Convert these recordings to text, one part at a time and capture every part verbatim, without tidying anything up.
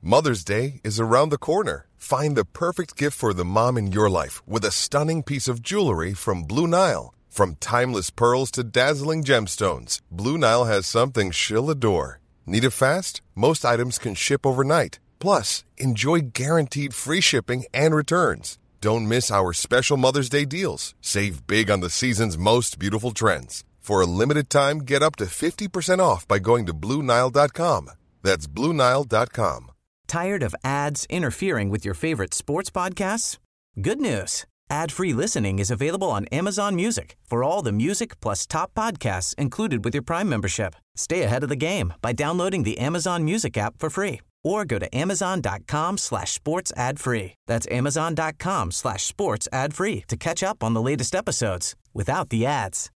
Mother's Day is around the corner. Find the perfect gift for the mom in your life with a stunning piece of jewelry from Blue Nile. From timeless pearls to dazzling gemstones, Blue Nile has something she'll adore. Need it fast? Most items can ship overnight. Plus, enjoy guaranteed free shipping and returns. Don't miss our special Mother's Day deals. Save big on the season's most beautiful trends. For a limited time, get up to fifty percent off by going to Blue Nile dot com. That's Blue Nile dot com. Tired of ads interfering with your favorite sports podcasts? Good news. Ad-free listening is available on Amazon Music for all the music plus top podcasts included with your Prime membership. Stay ahead of the game by downloading the Amazon Music app for free or go to amazon.com slash sports ad free. That's amazon.com slash sports ad free to catch up on the latest episodes without the ads.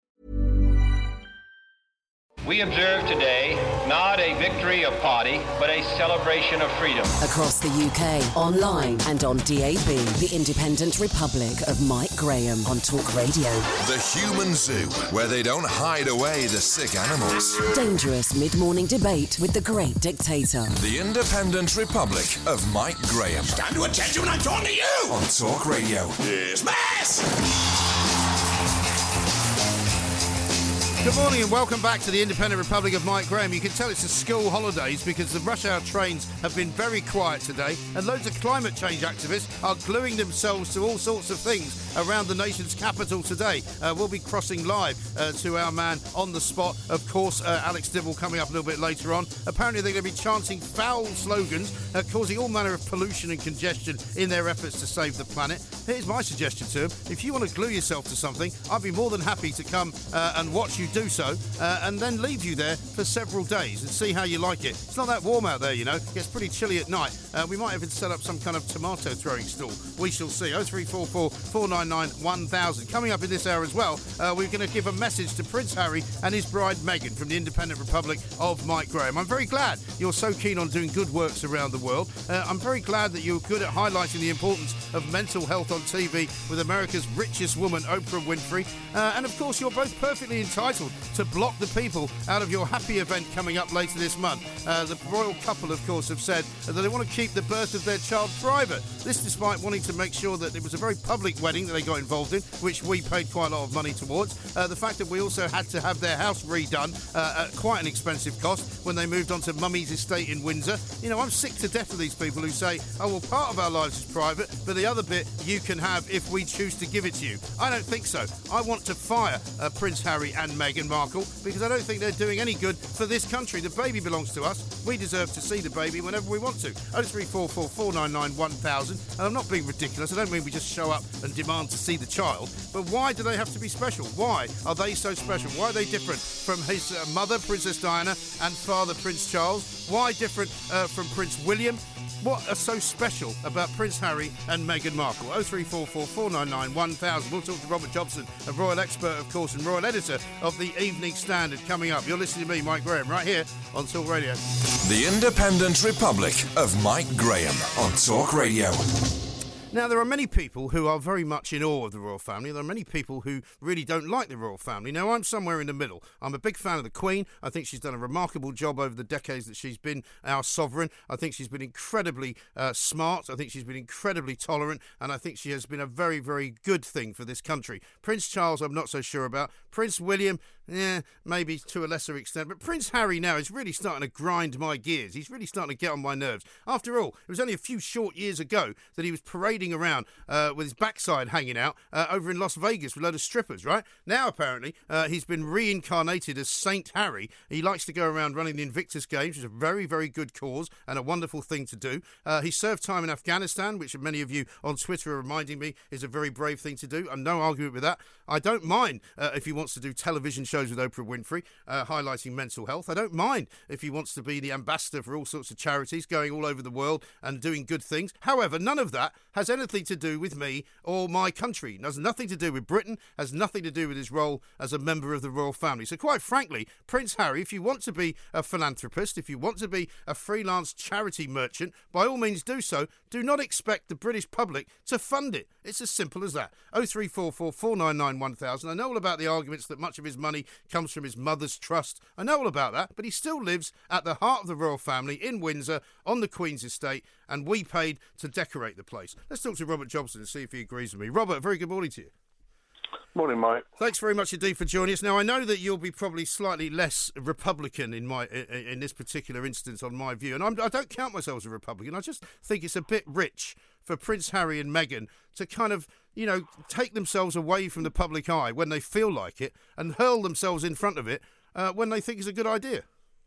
We observe today not a victory of party, but a celebration of freedom. Across the U K, online and on D A B, the Independent Republic of Mike Graham on Talk Radio. The Human Zoo, where they don't hide away the sick animals. Dangerous mid-morning debate with the great dictator. The Independent Republic of Mike Graham. Stand to attention when I'm talking to you! On Talk Radio. Dismiss! Good morning and welcome back to the Independent Republic of Mike Graham. You can tell it's the school holidays because the rush hour trains have been very quiet today and loads of climate change activists are gluing themselves to all sorts of things around the nation's capital today. Uh, we'll be crossing live uh, to our man on the spot. Of course, uh, Alex Dibble coming up a little bit later on. Apparently they're going to be chanting foul slogans, uh, causing all manner of pollution and congestion in their efforts to save the planet. Here's my suggestion to them. If you want to glue yourself to something, I'd be more than happy to come uh, and watch you do so uh, and then leave you there for several days and see how you like it. It's not that warm out there, you know. It gets pretty chilly at night. Uh, we might even set up some kind of tomato throwing stall. We shall see. oh three four four, four nine nine, one thousand. Coming up in this hour as well, uh, we're going to give a message to Prince Harry and his bride Meghan from the Independent Republic of Mike Graham. I'm very glad you're so keen on doing good works around the world. Uh, I'm very glad that you're good at highlighting the importance of mental health on T V with America's richest woman, Oprah Winfrey. Uh, and of course, you're both perfectly entitled to block the people out of your happy event coming up later this month. Uh, the royal couple, of course, have said that they want to keep the birth of their child private. This despite wanting to make sure that it was a very public wedding that they got involved in, which we paid quite a lot of money towards. Uh, the fact that we also had to have their house redone uh, at quite an expensive cost when they moved on to Mummy's estate in Windsor. You know, I'm sick to death of these people who say, oh, well, part of our lives is private, but the other bit you can have if we choose to give it to you. I don't think so. I want to fire uh, Prince Harry and Meghan Markle because I don't think they're doing any good for this country. The baby belongs to us. We deserve to see the baby whenever we want to. oh three four four, four nine nine, one thousand. And I'm not being ridiculous. I don't mean we just show up and demand to see the child. But why do they have to be special? Why are they so special? Why are they different from his uh, mother, Princess Diana, and father, Prince Charles? Why different uh, from Prince William? What are so special about Prince Harry and Meghan Markle? oh three four four, four nine nine, one thousand. We'll talk to Robert Jobson, a royal expert, of course, and royal editor of the Evening Standard coming up. You're listening to me, Mike Graham, right here on Talk Radio. The Independent Republic of Mike Graham on Talk Radio. Now, there are many people who are very much in awe of the royal family. There are many people who really don't like the royal family. Now, I'm somewhere in the middle. I'm a big fan of the Queen. I think she's done a remarkable job over the decades that she's been our sovereign. I think she's been incredibly uh, smart. I think she's been incredibly tolerant. And I think she has been a very, very good thing for this country. Prince Charles, I'm not so sure about. Prince William, yeah, maybe to a lesser extent. But Prince Harry now is really starting to grind my gears. He's really starting to get on my nerves. After all, it was only a few short years ago that he was parading around uh, with his backside hanging out uh, over in Las Vegas with a load of strippers, right? Now, apparently, uh, he's been reincarnated as Saint Harry. He likes to go around running the Invictus Games, which is a very, very good cause and a wonderful thing to do. Uh, he served time in Afghanistan, which many of you on Twitter are reminding me is a very brave thing to do. I'm no argument with that. I don't mind uh, if he wants to do television shows with Oprah Winfrey, uh, highlighting mental health. I don't mind if he wants to be the ambassador for all sorts of charities, going all over the world and doing good things. However, none of that has has anything to do with me or my country. It has nothing to do with Britain, has nothing to do with his role as a member of the royal family. So quite frankly, Prince Harry, if you want to be a philanthropist, if you want to be a freelance charity merchant, by all means do so. Do not expect the British public to fund it. It's as simple as that. oh three four four, four nine nine, one thousand. I know all about the arguments that much of his money comes from his mother's trust. I know all about that, but he still lives at the heart of the royal family in Windsor on the Queen's estate, and we paid to decorate the place. Let's talk to Robert Jobson and see if he agrees with me. Robert, very good morning to you. Morning, Mike. Thanks very much indeed for joining us. Now, I know that you'll be probably slightly less Republican in my in, in this particular instance on my view, and I'm, I don't count myself as a Republican. I just think it's a bit rich for Prince Harry and Meghan to kind of, you know, take themselves away from the public eye when they feel like it and hurl themselves in front of it uh, when they think it's a good idea.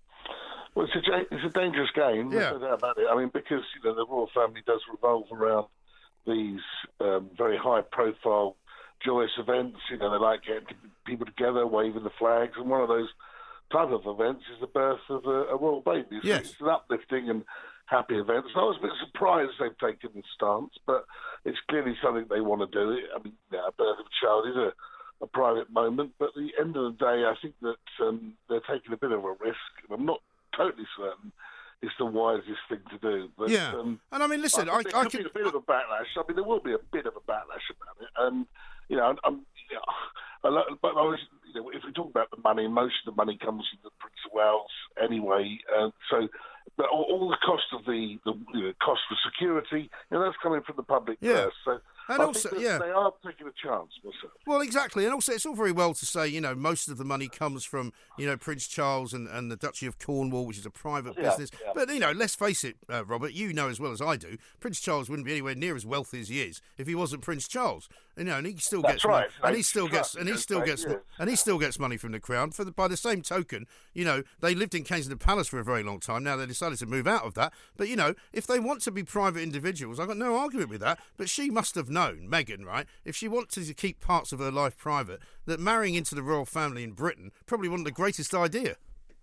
Well, it's a, it's a dangerous game, yeah. no doubt about it. I mean, because, you know, the royal family does revolve around these um, very high-profile, joyous events. You know, they like getting people together, waving the flags, and one of those type of events is the birth of a, a royal baby. So yes. It's an uplifting and happy event. So I was a bit surprised they've taken this stance, but it's clearly something they want to do. I mean, you know, a birth of a child is a, a private moment, but at the end of the day, I think that um, they're taking a bit of a risk. I'm not totally certain it's the wisest thing to do. But, yeah, um, and I mean, listen, I, I, there I could can... be a bit of a backlash. I mean, there will be a bit of a backlash about it, and you know, I'm, you know, I lo- but I was, you know, if we talk about the money, most of the money comes from the Prince of Wales anyway. Uh, so, but all, all the cost of the, the you know, cost for security, you know, that's coming from the public yeah. first. So. And I also, think that yeah. they are taking a chance, myself. Well, exactly. And also, it's all very well to say, you know, most of the money comes from, you know, Prince Charles and, and the Duchy of Cornwall, which is a private Yeah, business. yeah. But, you know, let's face it, uh, Robert, you know as well as I do, Prince Charles wouldn't be anywhere near as wealthy as he is if he wasn't Prince Charles. You know, and he still That's gets right. money, and he It's still trust, gets, and he it's still like, gets, yes. and he still gets money from the Crown. For the, by the same token, you know, they lived in Kensington Palace for a very long time. Now they decided to move out of that. But you know, if they want to be private individuals, I've got no argument with that. But she must have known, Meghan, right? If she wanted to keep parts of her life private, that marrying into the royal family in Britain probably wasn't the greatest idea.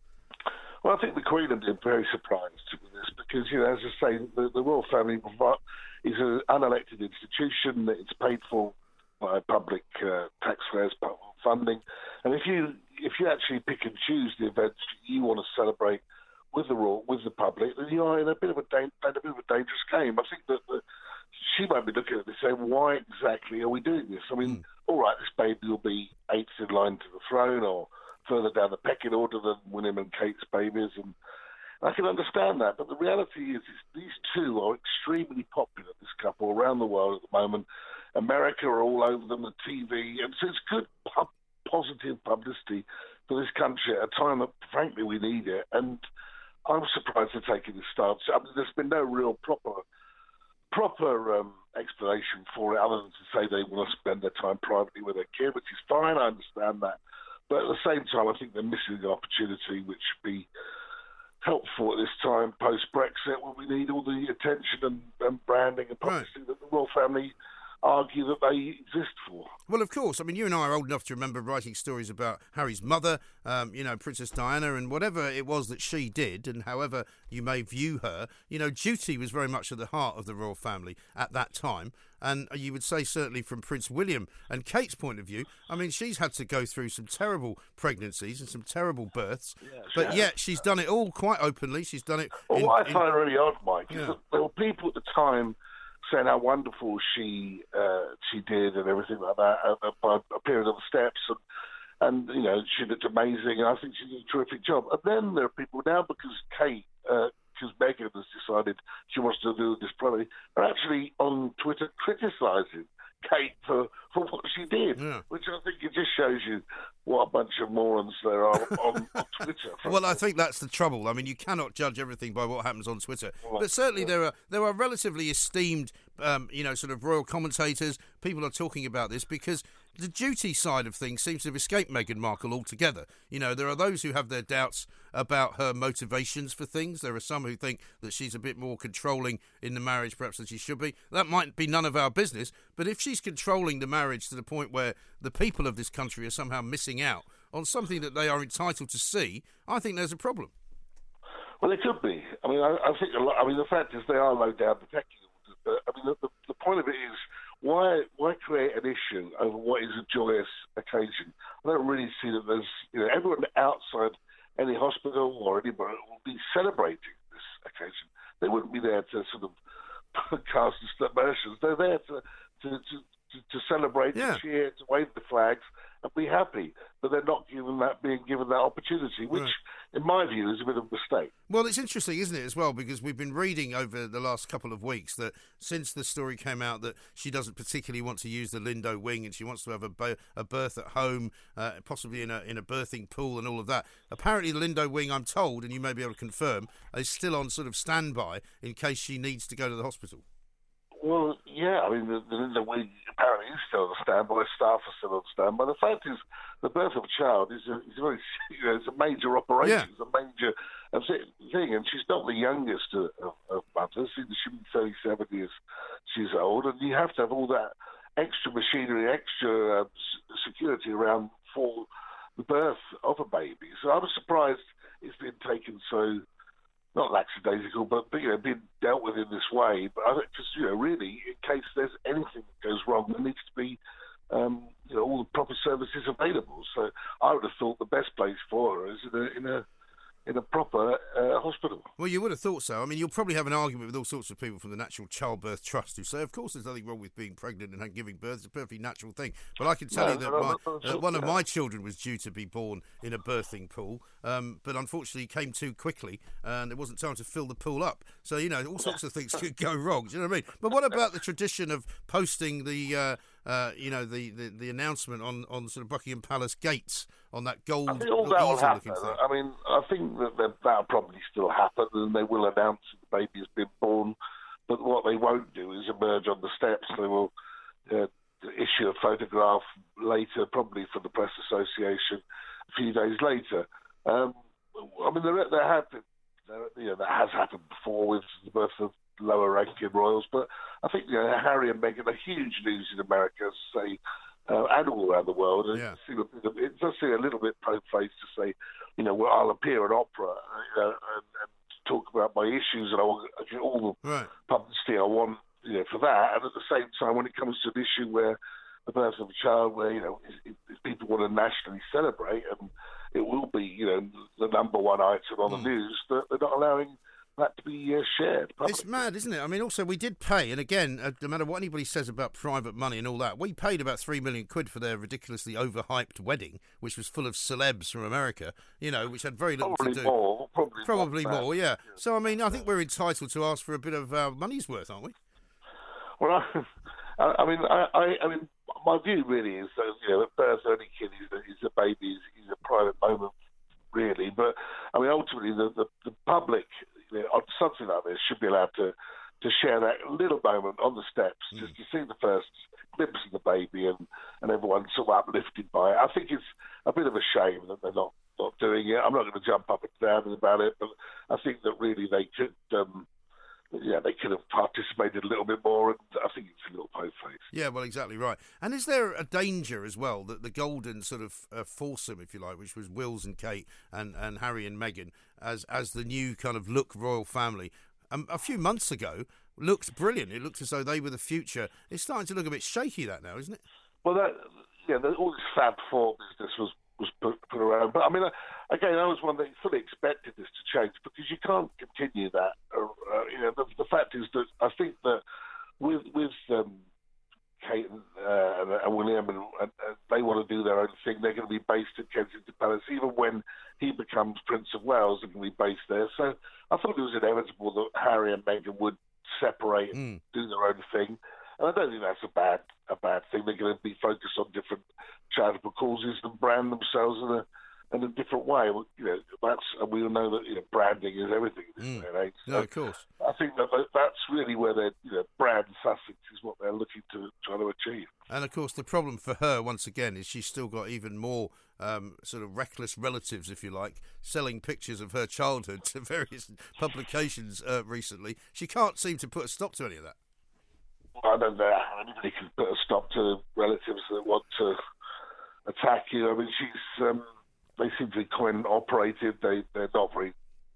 Well, I think the Queen have been very surprised with this because, you know, as I say, the, the royal family is an unelected institution. It's paid for by public uh, taxpayers' funding, and if you if you actually pick and choose the events you want to celebrate with the royal, with the public, then you are in a bit of a, da- a bit of a dangerous game. I think that the, she might be looking at this saying, "Why exactly are we doing this?" I mean, mm. all right, this baby will be eighth in line to the throne, or further down the pecking order than William and Kate's babies, and I can understand that. But the reality is, is these two are extremely popular, this couple, around the world at the moment. America are all over them, the T V, and so it's good, pub- positive publicity for this country at a time that, frankly, we need it. And I'm surprised they're taking this stance. I mean, there's been no real proper proper um, explanation for it, other than to say they want to spend their time privately with their kid, which is fine. I understand that. But at the same time, I think they're missing the opportunity, which would be helpful at this time post-Brexit, when we need all the attention and, and branding and publicity right. that the royal family argue that they exist for. Well, of course. I mean, you and I are old enough to remember writing stories about Harry's mother, um, you know, Princess Diana, and whatever it was that she did, and however you may view her, you know, duty was very much at the heart of the royal family at that time. And you would say certainly from Prince William and Kate's point of view, I mean, she's had to go through some terrible pregnancies and some terrible births, yeah, but has. Yet she's done it all quite openly. She's done it... Well, in, what I in... find really odd, Mike, yeah. is that there were people at the time saying how wonderful she uh, she did and everything like that, uh, by appearing on the steps, and, and, you know, she looked amazing, and I think she did a terrific job. And then there are people now, because Kate... Uh, because Meghan has decided she wants to do this privately, are actually on Twitter criticising Kate for, for what she did, yeah. which I think it just shows you what a bunch of morons there are on, on Twitter. Well, I think that's the trouble. I mean, you cannot judge everything by what happens on Twitter. Right. But certainly yeah. there are there are relatively esteemed, um, you know, sort of royal commentators. People are talking about this because the duty side of things seems to have escaped Meghan Markle altogether. You know, there are those who have their doubts about her motivations for things. There are some who think that she's a bit more controlling in the marriage, perhaps, than she should be. That might be none of our business. But if she's controlling the marriage to the point where the people of this country are somehow missing out on something that they are entitled to see, I think there's a problem. Well, it could be. I mean, I, I think a lot. I mean, the fact is they are low down the pecking order. But I mean, the, the, the point of it is, why why create an issue over what is a joyous occasion? I don't really see that there's, you know, everyone outside any hospital or anybody will be celebrating this occasion. They wouldn't be there to sort of cast aspersions. They're there to to, to, to, to celebrate, yeah. to cheer, to wave the flags and be happy. But they're not given that, being given that opportunity, which, right. in my view, is a bit of a mistake. Well, it's interesting, isn't it, as well, because we've been reading over the last couple of weeks that since the story came out that she doesn't particularly want to use the Lindo wing and she wants to have a, bo- a birth at home, uh, possibly in a in a birthing pool and all of that. Apparently the Lindo wing, I'm told, and you may be able to confirm, is still on sort of standby in case she needs to go to the hospital. Well, yeah, I mean, the, the Lindo wing apparently is still on standby, staff are still on standby. The fact is, the birth of a child is a, is a very, you know, it's a major operation, yeah. it's a major thing, and she's not the youngest of, of, of mothers. She should be thirty-seven years she's old, and you have to have all that extra machinery, extra uh, security around for the birth of a baby. So I was surprised it's been taken so, not lackadaisical, but, but you know, being dealt with in this way. But I think, just, you know, really, in case there's anything that goes wrong, there needs to be, um, you know, all the proper services available. So I would have thought the best place for her is in a in a, in a proper uh, hospital. Well, you would have thought so. I mean, you'll probably have an argument with all sorts of people from the Natural Childbirth Trust who say, of course, there's nothing wrong with being pregnant and giving birth. It's a perfectly natural thing. But I can tell no, you that no, my, no, no, uh, one of my children was due to be born in a birthing pool, um, but unfortunately came too quickly and there wasn't time to fill the pool up. So, you know, all sorts of things could go wrong. Do you know what I mean? But what about the tradition of posting the... Uh, Uh, you know, the, the, the announcement on, on sort of Buckingham Palace gates on that gold I think all that will happen. Thing. I mean, I think that that'll probably still happen and they will announce that the baby has been born. But what they won't do is emerge on the steps. They will uh, issue a photograph later, probably for the Press Association, a few days later. Um, I mean, there, there have been, there, you know, that has happened before with the birth of lower ranking royals, but I think, you know, Harry and Meghan are huge news in America, say, uh, and all around the world. And yeah. it does seem a little bit pro-faced to say, you know, well, I'll appear at opera you know, and, and talk about my issues, and I will get all the right. publicity I want, you know, for that. And at the same time, when it comes to an issue where the birth of a child, where, you know, if, if people want to nationally celebrate, and it will be, you know, the number one item on mm. the news, that they're not allowing that to be uh, shared publicly. It's mad, isn't it? I mean, also, we did pay, and again, uh, no matter what anybody says about private money and all that, we paid about three million quid for their ridiculously overhyped wedding, which was full of celebs from America, you know, which had very little probably to do. More, probably, probably more. Probably more, yeah. yeah. So, I mean, I think we're entitled to ask for a bit of uh, money's worth, aren't we? Well, I, I mean, I, I, I mean, my view really is that, you know, at birth, any kid is, is a baby, is, is a private moment, really. But, I mean, ultimately, the, the, the public, you know, on something like this, should be allowed to, to share that little moment on the steps, mm. just to see the first glimpse of the baby and, and everyone sort of uplifted by it. I think it's a bit of a shame that they're not, not doing it. I'm not going to jump up and down about it, but I think that really they could... Um, Yeah, they could have participated a little bit more, and I think it's a little po-faced. Yeah, well, exactly right. And is there a danger as well that the golden sort of uh, foursome, if you like, which was Wills and Kate and, and Harry and Meghan, as as the new kind of look royal family, um, a few months ago looked brilliant. It looked as though they were the future. It's starting to look a bit shaky, that now, isn't it? Well, that yeah, all this Fab Four business was was put, put around. But I mean, again, I was one that fully expected this to change because you can't continue that. Uh, you know, the, the fact is that I think that with with um, Kate and, uh, and William, and, and, and they want to do their own thing. They're going to be based at Kensington Palace. Even when he becomes Prince of Wales, they're going to be based there. So I thought it was inevitable that Harry and Meghan would separate and mm. do their own thing. And I don't think that's a bad a bad thing. They're going to be focused on different charitable causes and brand themselves in a in a different way. You know, that's and we all know that you know branding is everything in this mm. day and age. So no, of course. I think that that's really where their you know brand Sussex is what they're looking to try to achieve. And of course, the problem for her once again is she's still got even more um, sort of reckless relatives, if you like, selling pictures of her childhood to various publications uh, recently. She can't seem to put a stop to any of that. I don't know how anybody can put a stop to relatives that want to attack you. I mean, she's um, they seem to be coin operated. They they're not very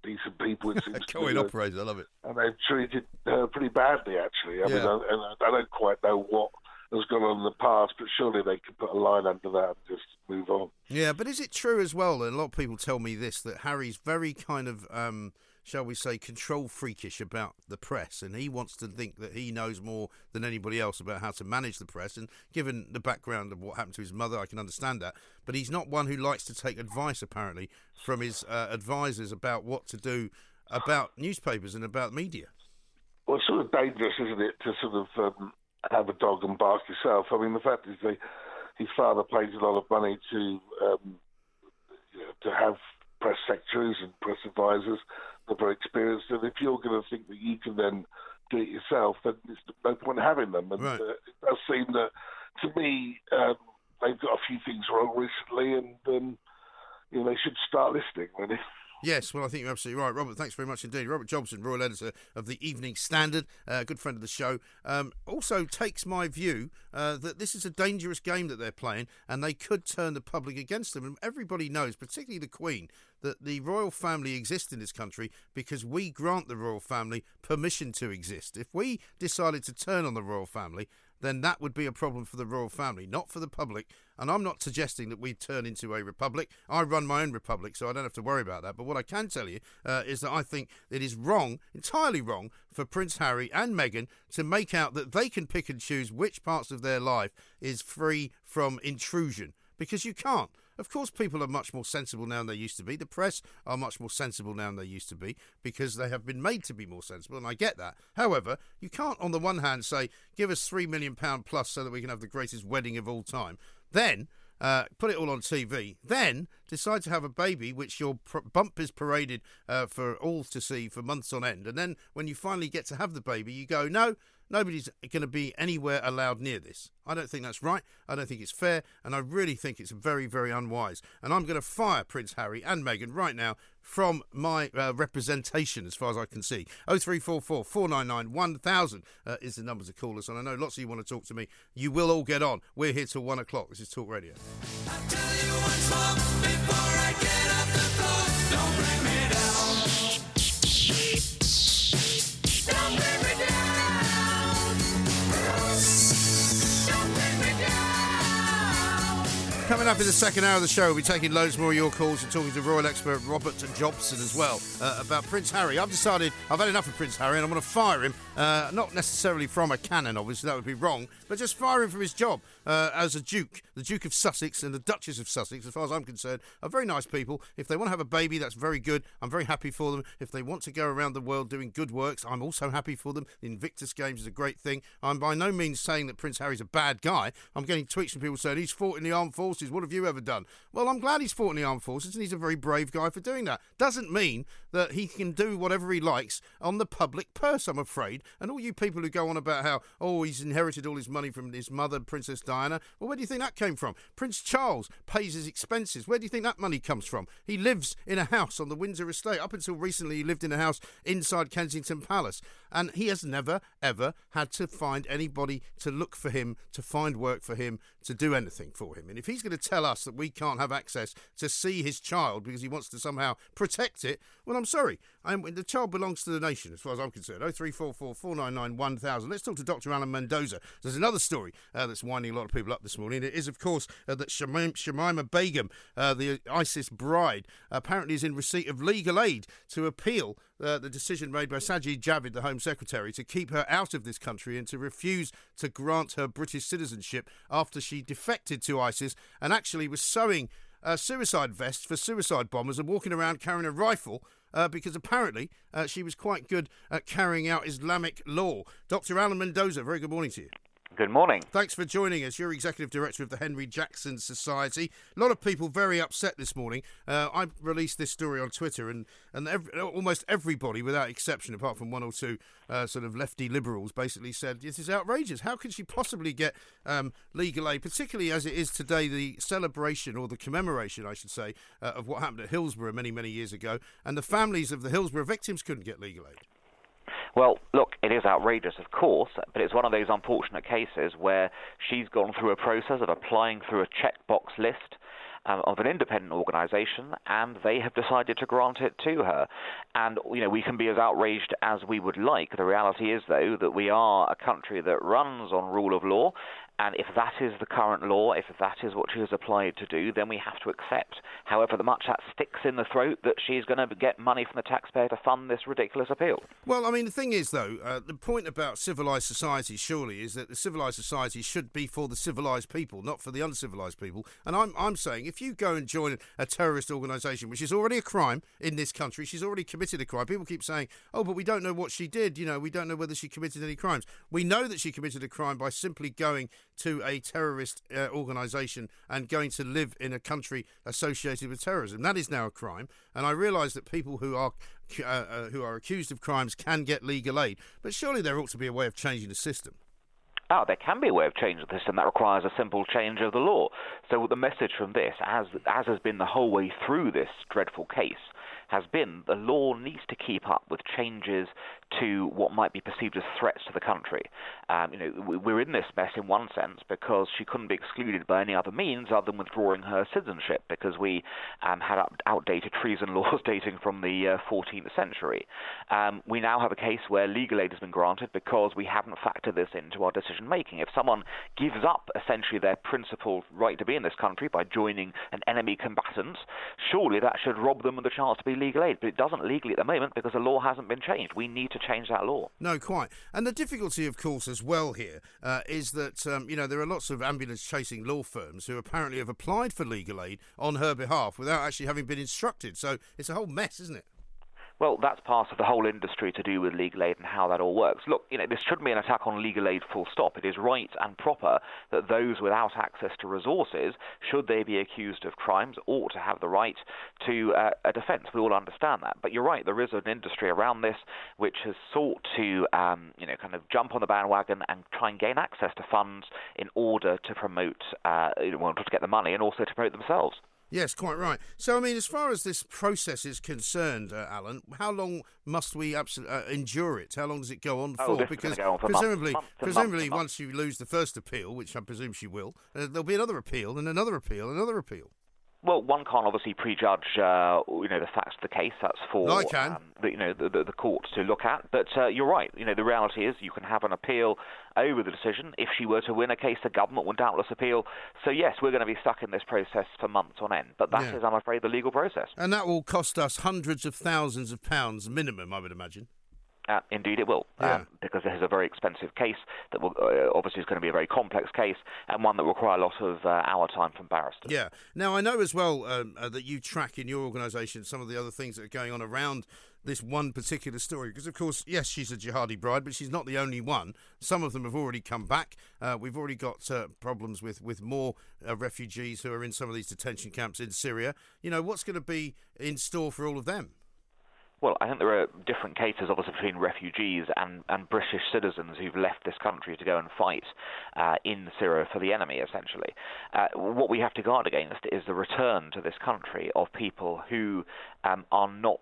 decent people. It seems to Coin be, operators, I love it. And they've treated her pretty badly, actually. I Yeah. mean, I, and I don't quite know what has gone on in the past, but surely they could put a line under that and just move on. Yeah, but is it true as well, and a lot of people tell me this, that Harry's very kind of, um, shall we say, control freakish about the press, and he wants to think that he knows more than anybody else about how to manage the press, and given the background of what happened to his mother, I can understand that, but he's not one who likes to take advice, apparently, from his uh, advisors about what to do about newspapers and about media. Well, it's sort of dangerous, isn't it, to sort of um, have a dog and bark yourself. I mean, the fact is they, his father pays a lot of money to um, you know, to have press secretaries and press advisors that are experienced, and if you're going to think that you can then do it yourself, then there's no point having them. And right. uh, it does seem that, to me, um, they've got a few things wrong recently, and um, you know, they should start listening, really. Yes, well, I think you're absolutely right. Robert, thanks very much indeed. Robert Jobson, Royal Editor of the Evening Standard, a uh, good friend of the show, um, also takes my view uh, that this is a dangerous game that they're playing and they could turn the public against them. And everybody knows, particularly the Queen, that the royal family exists in this country because we grant the royal family permission to exist. If we decided to turn on the royal family, then that would be a problem for the royal family, not for the public. And I'm not suggesting that we turn into a republic. I run my own republic, so I don't have to worry about that. But what I can tell you uh, is that I think it is wrong, entirely wrong, for Prince Harry and Meghan to make out that they can pick and choose which parts of their life is free from intrusion, because you can't. Of course, people are much more sensible now than they used to be. The press are much more sensible now than they used to be because they have been made to be more sensible, and I get that. However, you can't, on the one hand, say, give us three million pounds plus so that we can have the greatest wedding of all time. Then uh, put it all on T V. Then decide to have a baby, which your pr- bump is paraded uh, for all to see for months on end. And then when you finally get to have the baby, you go, no, nobody's going to be anywhere allowed near this. I don't think that's right. I don't think it's fair. And I really think it's very, very unwise. And I'm going to fire Prince Harry and Meghan right now from my uh, representation as far as I can see. oh three four four, four nine nine, one thousand uh, is the number to call us. And I know lots of you want to talk to me. You will all get on. We're here till one o'clock. This is Talk Radio. I'll tell you once more before I get off the floor. Don't bring me down. Don't bring me down. Don't bring me down. Coming up in the second hour of the show, we'll be taking loads more of your calls and talking to royal expert Robert Jobson as well uh, about Prince Harry. I've decided I've had enough of Prince Harry and I'm going to fire him, uh, not necessarily from a cannon, obviously, that would be wrong, but just fire him from his job uh, as a Duke. The Duke of Sussex and the Duchess of Sussex, as far as I'm concerned, are very nice people. If they want to have a baby, that's very good. I'm very happy for them. If they want to go around the world doing good works, I'm also happy for them. The Invictus Games is a great thing. I'm by no means saying that Prince Harry's a bad guy. I'm getting tweets from people saying, he's fought in the armed forces. What have you ever done? Well, I'm glad he's fought in the armed forces and he's a very brave guy for doing that. Doesn't mean that he can do whatever he likes on the public purse, I'm afraid. And all you people who go on about how, oh, he's inherited all his money from his mother, Princess Diana. Well, where do you think that came from? Prince Charles pays his expenses. Where do you think that money comes from? He lives in a house on the Windsor estate. Up until recently, he lived in a house inside Kensington Palace. And he has never, ever had to find anybody to look for him, to find work for him, to do anything for him. And if he's going to tell us that we can't have access to see his child because he wants to somehow protect it, well, I'm sorry. I'm, the child belongs to the nation, as far as I'm concerned. oh three four four, four nine nine, one thousand. Let's talk to Doctor Alan Mendoza. There's another story uh, that's winding a lot of people up this morning. It is, of course, uh, that Shamima, Shamima Begum, uh, the ISIS bride, apparently is in receipt of legal aid to appeal uh, the decision made by Sajid Javid, the Home Secretary, to keep her out of this country and to refuse to grant her British citizenship after she defected to ISIS and actually was sewing uh, suicide vests for suicide bombers and walking around carrying a rifle uh, because apparently uh, she was quite good at carrying out Islamic law. Doctor Alan Mendoza, very good morning to you. Good morning. Thanks for joining us. You're Executive Director of the Henry Jackson Society. A lot of people very upset this morning. Uh, I released this story on Twitter, and, and every, almost everybody, without exception, apart from one or two uh, sort of lefty liberals, basically said, this is outrageous. How can she possibly get um, legal aid, particularly as it is today, the celebration, or the commemoration, I should say, uh, of what happened at Hillsborough many, many years ago, and the families of the Hillsborough victims couldn't get legal aid? Well, look, it is outrageous, of course, but it's one of those unfortunate cases where she's gone through a process of applying through a checkbox list, um, of an independent organisation, and they have decided to grant it to her. And, you know, we can be as outraged as we would like. The reality is, though, that we are a country that runs on rule of law, and if that is the current law, if that is what she has applied to do, then we have to accept, however much that sticks in the throat, that she's going to get money from the taxpayer to fund this ridiculous appeal. Well, I mean, the thing is, though, uh, the point about civilised society, surely, is that the civilised society should be for the civilised people, not for the uncivilised people. And I'm, I'm saying, if you go and join a terrorist organisation, which is already a crime in this country, she's already committed a crime. People keep saying, oh, but we don't know what she did, you know, we don't know whether she committed any crimes. We know that she committed a crime by simply going to a terrorist uh, organisation and going to live in a country associated with terrorism. That is now a crime, and I realise that people who are uh, uh, who are accused of crimes can get legal aid, but surely there ought to be a way of changing the system. Oh, there can be a way of changing the system that requires a simple change of the law. So the message from this, as as has been the whole way through this dreadful case, has been the law needs to keep up with changes to what might be perceived as threats to the country. Um, you know, we're in this mess in one sense because she couldn't be excluded by any other means other than withdrawing her citizenship, because we um, had up, outdated treason laws dating from the uh, fourteenth century. Um, we now have a case where legal aid has been granted because we haven't factored this into our decision making. If someone gives up essentially their principal right to be in this country by joining an enemy combatant, surely that should rob them of the chance to be legal aid. But it doesn't legally at the moment because the law hasn't been changed. We need to change that law. No, quite. And the difficulty, of course, as well here uh, is that, um, you know, there are lots of ambulance-chasing law firms who apparently have applied for legal aid on her behalf without actually having been instructed. So it's a whole mess, isn't it? Well, that's part of the whole industry to do with legal aid and how that all works. Look, you know, this shouldn't be an attack on legal aid full stop. It is right and proper that those without access to resources, should they be accused of crimes, ought to have the right to uh, a defence. We all understand that. But you're right, there is an industry around this which has sought to, um, you know, kind of jump on the bandwagon and try and gain access to funds in order to promote, uh, well, to get the money and also to promote themselves. Yes, quite right. So, I mean, as far as this process is concerned, uh, Alan, how long must we abso- uh, endure it? How long does it go on oh, for? Because go on for presumably, months, months presumably, months, once you lose the first appeal, which I presume she will, uh, there'll be another appeal and another appeal, and another appeal. Well, one can't obviously prejudge, uh, you know, the facts of the case. That's for no, I can. Um, the, you know, the, the, the court to look at. But uh, you're right. You know, the reality is you can have an appeal over the decision. If she were to win a case, the government would doubtless appeal. So yes, we're going to be stuck in this process for months on end. But that yeah. is, I'm afraid, the legal process. And that will cost us hundreds of thousands of pounds minimum, I would imagine. Uh, indeed it will, yeah. um, because this is a very expensive case that will, uh, obviously is going to be a very complex case and one that will require a lot of uh, our time from barristers. Yeah. Now, I know as well um, uh, that you track in your organisation some of the other things that are going on around this one particular story, because, of course, yes, she's a jihadi bride, but she's not the only one. Some of them have already come back. Uh, we've already got uh, problems with, with more uh, refugees who are in some of these detention camps in Syria. You know, what's going to be in store for all of them? Well, I think there are different cases, obviously, between refugees and, and British citizens who've left this country to go and fight uh, in Syria for the enemy, essentially. Uh, what we have to guard against is the return to this country of people who um, are not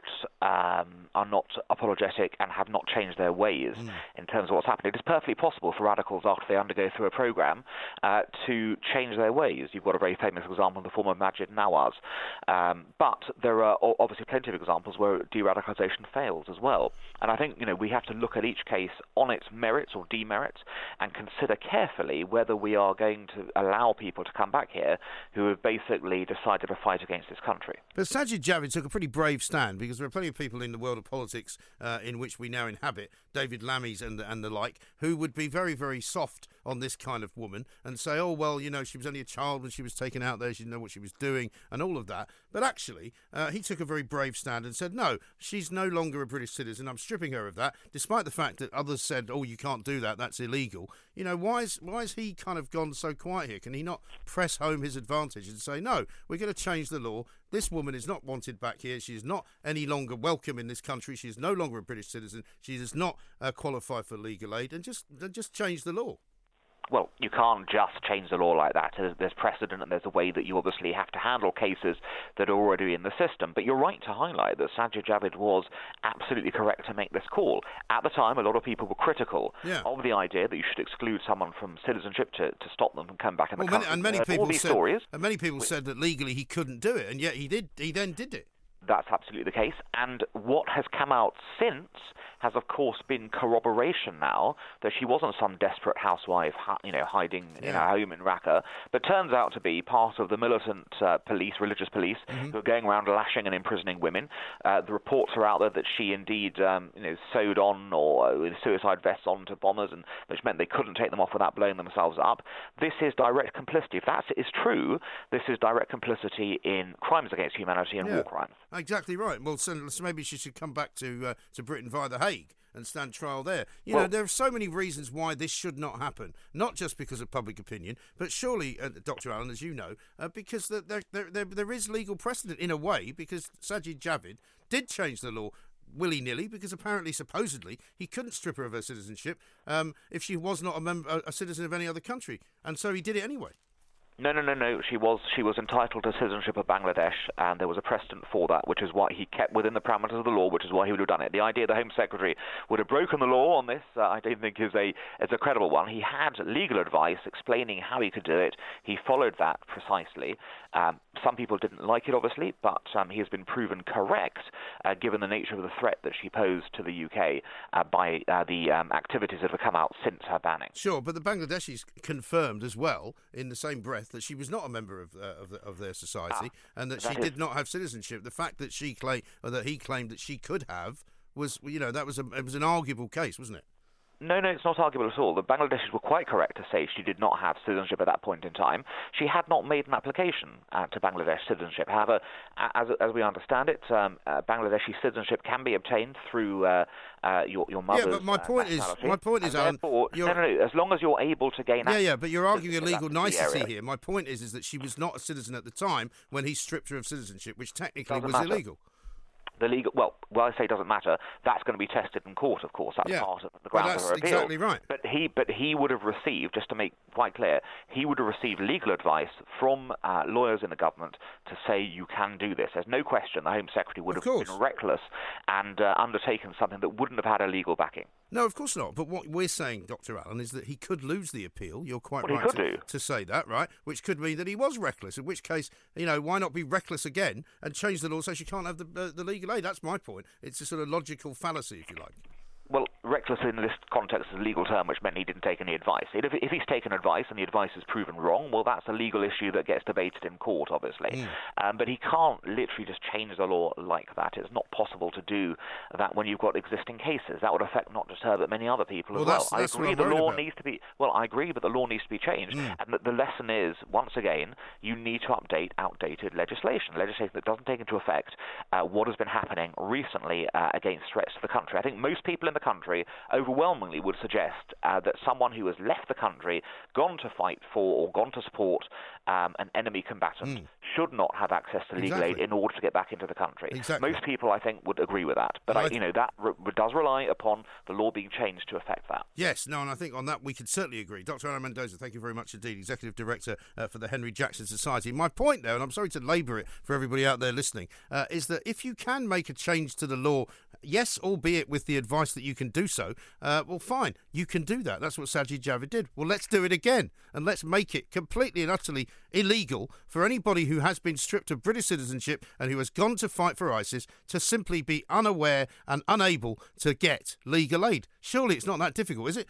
um, are not apologetic and have not changed their ways mm. in terms of what's happening. It is perfectly possible for radicals, after they undergo through a program, uh, to change their ways. You've got a very famous example in the form of Majid Nawaz. Um, but there are obviously plenty of examples where de-radicalisation fails as well. And I think, you know, we have to look at each case on its merits or demerits and consider carefully whether we are going to allow people to come back here who have basically decided to fight against this country. But Sajid Javid took a pretty brave stand, because there are plenty of people in the world of politics uh, in which we now inhabit, David Lammies and, and the like, who would be very, very soft on this kind of woman and say, oh, well, you know, she was only a child when she was taken out there, she didn't know what she was doing and all of that. But actually, uh, he took a very brave stand and said, no, she's no longer a British citizen, I'm stripping her of that, despite the fact that others said, oh, you can't do that, that's illegal. You know, why is, why is he kind of gone so quiet here? Can he not press home his advantage and say, no, we're going to change the law, this woman is not wanted back here, she is not any longer welcome in this country, she is no longer a British citizen, she does not uh, qualify for legal aid, and just, uh, just change the law? well, you can't just change the law like that. There's, there's precedent and there's a way that you obviously have to handle cases that are already in the system. But you're right to highlight that Sajid Javid was absolutely correct to make this call. At the time, a lot of people were critical yeah. of the idea that you should exclude someone from citizenship to, to stop them from coming back in the well, country. Many, and many all people these said, stories, and many people said that legally he couldn't do it, and yet he did. He then did it. That's absolutely the case. And what has come out since has, of course, been corroboration now that she wasn't some desperate housewife, you know, hiding yeah. in her home in Raqqa, but turns out to be part of the militant uh, police, religious police, mm-hmm. who are going around lashing and imprisoning women. Uh, the reports are out there that she indeed, um, you know, sewed on or uh, with suicide vests onto bombers, and which meant they couldn't take them off without blowing themselves up. This is direct complicity. If that is true, this is direct complicity in crimes against humanity and yeah. war crimes. Exactly right. Well, so, so maybe she should come back to uh, to Britain via The Hague and stand trial there. You well, know, there are so many reasons why this should not happen, not just because of public opinion, but surely, uh, Doctor Allen, as you know, uh, because there, there, there, there is legal precedent in a way, because Sajid Javid did change the law willy-nilly, because apparently, supposedly, he couldn't strip her of her citizenship um, if she was not a, member, a citizen of any other country, and so he did it anyway. No, no, no, no. She was she was entitled to citizenship of Bangladesh, and there was a precedent for that, which is why he kept within the parameters of the law, which is why he would have done it. The idea the Home Secretary would have broken the law on this, uh, I don't think is a is a credible one. He had legal advice explaining how he could do it. He followed that precisely. Um, some people didn't like it, obviously, but um, he has been proven correct, uh, given the nature of the threat that she posed to the U K uh, by uh, the um, activities that have come out since her banning. Sure, but the Bangladeshis confirmed as well, in the same breath, that she was not a member of uh, of, the, of their society, ah, and that, that she is... did not have citizenship. The fact that she claimed, or that he claimed that she could have, was, you know, that was a, it was an arguable case, wasn't it? No, no, it's not arguable at all. The Bangladeshis were quite correct to say she did not have citizenship at that point in time. She had not made an application uh, to Bangladesh citizenship. However, as as we understand it, um, uh, Bangladeshi citizenship can be obtained through uh, uh, your your mother's. Yeah, but my point uh, is, my point is, Alan, no, no, no. As long as you're able to gain. Yeah, yeah, but you're arguing a legal nicety area. here. My point is, is that she was not a citizen at the time when he stripped her of citizenship, which technically Doesn't was matter. illegal. The legal, well, well, I say doesn't matter. That's going to be tested in court, of course. That's yeah. part of the ground well, of her appeal. That's exactly right. But he, but he would have received, just to make quite clear, he would have received legal advice from uh, lawyers in the government to say you can do this. There's no question the Home Secretary would of have course. been reckless and uh, undertaken something that wouldn't have had a legal backing. No, of course not. But what we're saying, Doctor Allen, is that he could lose the appeal. You're quite well, right he could to, do. to say that, right? Which could mean that he was reckless, in which case, you know, why not be reckless again and change the law so she can't have the, uh, the legal aid? That's my point. It's a sort of logical fallacy, if you like. Well, reckless in this context is a legal term, which meant he didn't take any advice. If, if he's taken advice and the advice is proven wrong, well, that's a legal issue that gets debated in court, obviously. Mm. Um, but he can't literally just change the law like that. It's not possible to do that when you've got existing cases. That would affect not just her, but many other people well, as well. That's, that's I agree the law about. needs to be. Well, I agree, but the law needs to be changed. Mm. And the, the lesson is, once again, you need to update outdated legislation, legislation that doesn't take into effect uh, what has been happening recently uh, against threats to the country. I think most people in the country overwhelmingly would suggest uh, that someone who has left the country, gone to fight for or gone to support um, an enemy combatant mm. should not have access to legal exactly. aid in order to get back into the country. Exactly. Most people, I think, would agree with that. But, I, you know, that re- does rely upon the law being changed to affect that. Yes, no, and I think on that we could certainly agree. Doctor Alan Mendoza, thank you very much indeed, Executive Director uh, for the Henry Jackson Society. My point there, and I'm sorry to labour it for everybody out there listening, uh, is that if you can make a change to the law, yes, albeit with the advice that you can do so, uh, well, fine, you can do that. That's what Sajid Javid did. Well, let's do it again, and let's make it completely and utterly illegal for anybody who has been stripped of British citizenship and who has gone to fight for ISIS to simply be unaware and unable to get legal aid. Surely it's not that difficult, is it?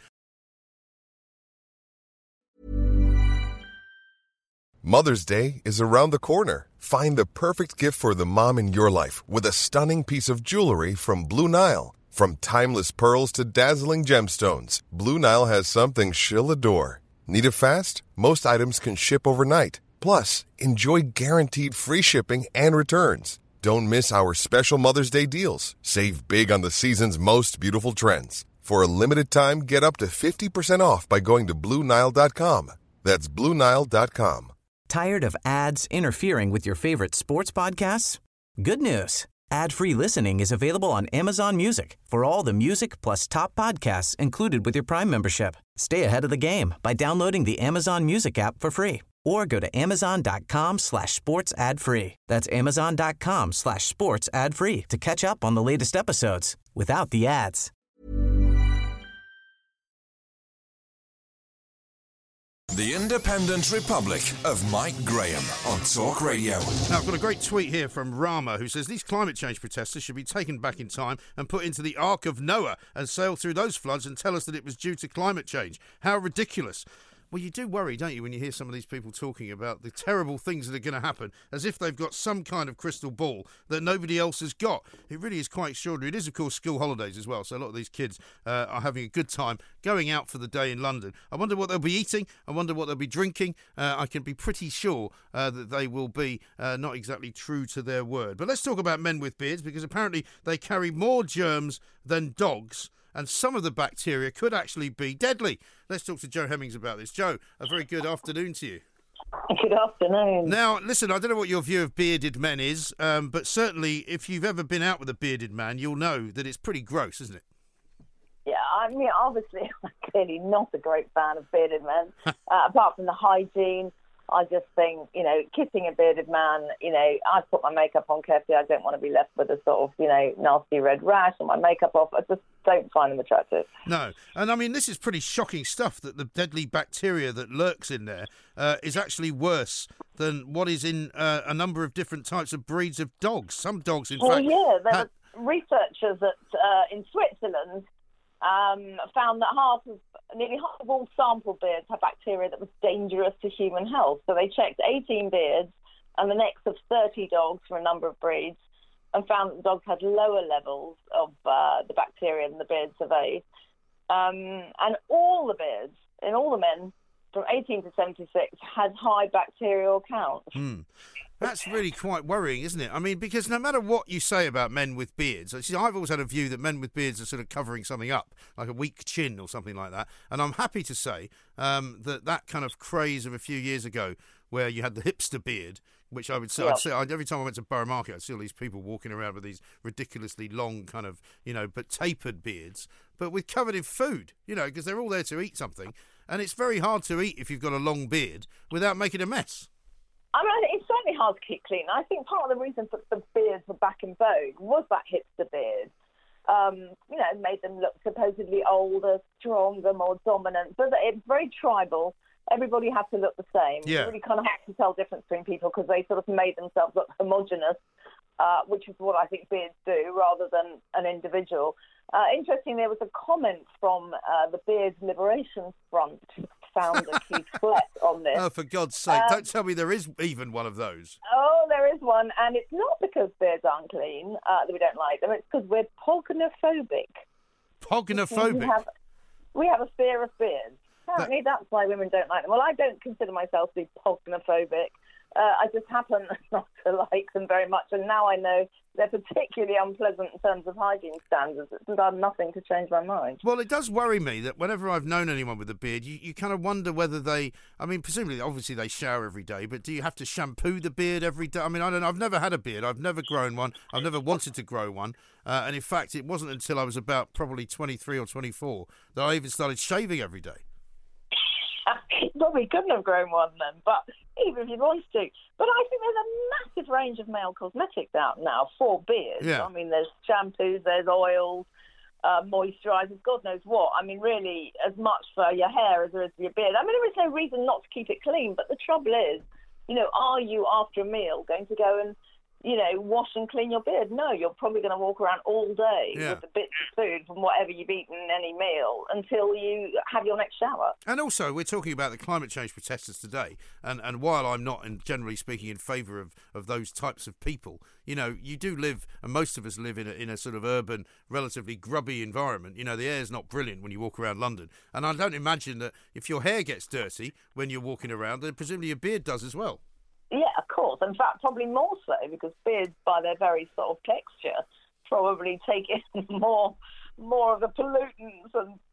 Mother's Day is around the corner. Find the perfect gift for the mom in your life with a stunning piece of jewelry from Blue Nile. From timeless pearls to dazzling gemstones, Blue Nile has something she'll adore. Need it fast? Most items can ship overnight. Plus, enjoy guaranteed free shipping and returns. Don't miss our special Mother's Day deals. Save big on the season's most beautiful trends. For a limited time, get up to fifty percent off by going to Blue Nile dot com. That's Blue Nile dot com. Tired of ads interfering with your favorite sports podcasts? Good news. Ad-free listening is available on Amazon Music for all the music plus top podcasts included with your Prime membership. Stay ahead of the game by downloading the Amazon Music app for free or go to amazon.com slash sports ad free. That's amazon.com slash sports ad free to catch up on the latest episodes without the ads. The Independent Republic of Mike Graham on Talk Radio. Now, I've got a great tweet here from Rama who says these climate change protesters should be taken back in time and put into the Ark of Noah and sail through those floods and tell us that it was due to climate change. How ridiculous. Well, you do worry, don't you, when you hear some of these people talking about the terrible things that are going to happen, as if they've got some kind of crystal ball that nobody else has got. It really is quite extraordinary. It is, of course, school holidays as well, so a lot of these kids uh, are having a good time going out for the day in London. I wonder what they'll be eating. I wonder what they'll be drinking. Uh, I can be pretty sure uh, that they will be uh, not exactly true to their word. But let's talk about men with beards, because apparently they carry more germs than dogs, and some of the bacteria could actually be deadly. Let's talk to Joe Hemmings about this. Joe, a very good afternoon to you. Good afternoon. Now, listen, I don't know what your view of bearded men is, um, but certainly if you've ever been out with a bearded man, you'll know that it's pretty gross, isn't it? Yeah, I mean, obviously, I'm clearly not a great fan of bearded men, uh, apart from the hygiene. I just think, you know, kissing a bearded man, you know, I put my makeup on carefully. I don't want to be left with a sort of, you know, nasty red rash and my makeup off. I just don't find them attractive. No. And I mean, this is pretty shocking stuff that the deadly bacteria that lurks in there uh, is actually worse than what is in uh, a number of different types of breeds of dogs. Some dogs, in well, fact... yeah, there ha- were researchers at, uh, in Switzerland um, found that half of nearly half of all sample beards have bacteria that was dangerous to human health. So they checked eighteen beards and the necks of thirty dogs for a number of breeds and found that the dogs had lower levels of uh, the bacteria than the beards surveyed. Um, and all the beards, in all the men, from eighteen to seventy-six, had high bacterial counts. Hmm. That's really quite worrying, isn't it? I mean, because no matter what you say about men with beards, see, I've always had a view that men with beards are sort of covering something up, like a weak chin or something like that. And I'm happy to say um, that that kind of craze of a few years ago, where you had the hipster beard, which I would say, Yeah. I'd say I'd, every time I went to Borough Market, I'd see all these people walking around with these ridiculously long kind of, you know, but tapered beards, but with covered in food, you know, because they're all there to eat something. And it's very hard to eat if you've got a long beard without making a mess. I mean, it's certainly hard to keep clean. I think part of the reason that the beards were back in vogue was that hipster beard. Um, you know, it made them look supposedly older, stronger, more dominant. But it's very tribal. Everybody had to look the same. Yeah. It's really kind of hard to tell the difference between people because they sort of made themselves look homogenous, uh, which is what I think beards do, rather than an individual. Uh, interesting, there was a comment from uh, the Beards Liberation Front founder Keith Flett on this. Oh, for God's sake, Um, don't tell me there is even one of those. Oh, there is one, and it's not because beards aren't clean uh, that we don't like them. It's because we're pognophobic. Pognophobic? We have, we have a fear of beards. Apparently, that's why women don't like them. Well, I don't consider myself to be pognophobic. Uh, I just happen not to like them very much, and now I know they're particularly unpleasant in terms of hygiene standards. It's done nothing to change my mind. Well, it does worry me that whenever I've known anyone with a beard, you, you kind of wonder whether they, I mean, presumably, obviously they shower every day, but do you have to shampoo the beard every day? I mean, I don't know. I've never had a beard. I've never grown one. I've never wanted to grow one. Uh, and in fact, it wasn't until I was about probably twenty-three or twenty-four that I even started shaving every day. Probably couldn't have grown one then, but even if you wanted to. But I think there's a massive range of male cosmetics out now for beards. Yeah. I mean, there's shampoos, there's oils, uh, moisturisers, God knows what. I mean, really, as much for your hair as there is for your beard. I mean, there is no reason not to keep it clean, but the trouble is, you know, are you, after a meal, going to go and, you know, wash and clean your beard? No, you're probably going to walk around all day Yeah. with the bits of food from whatever you've eaten in any meal until you have your next shower. And also, we're talking about the climate change protesters today, and, and while I'm not, in, generally speaking, in favour of, of those types of people, you know, you do live, and most of us live in a, in a sort of urban, relatively grubby environment. You know, the air's not brilliant when you walk around London, and I don't imagine that if your hair gets dirty when you're walking around, then presumably your beard does as well. Yeah, of course. In fact, probably more so, because beards, by their very sort of texture, probably take in more more of the pollutants and